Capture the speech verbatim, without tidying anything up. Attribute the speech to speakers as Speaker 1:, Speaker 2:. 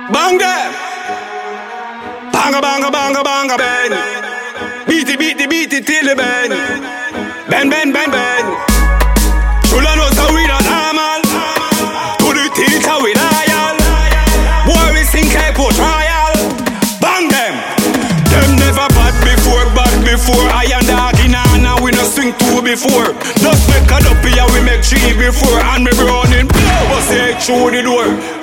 Speaker 1: Bang them. Banga banga banga banga ben. Beat it, beat it, beat it till the bend. Ben, ben, ben, ben. Chula knows how we not normal. To the teacher we loyal. Boy we sing hypo trial. Bang them. Them never bad before, bad before. I and dog in and we no sing two before. Just make a up here we make three before. And me running blow. But say through the door.